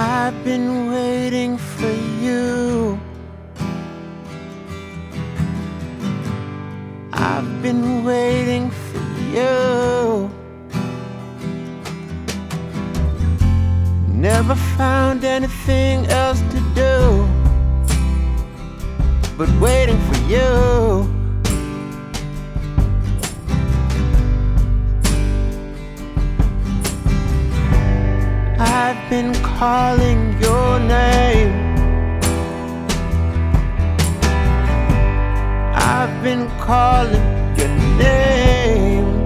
I've been waiting for you. I've been waiting for you. Never found anything else to do but waiting for you. I've been calling your name. I've been calling your name.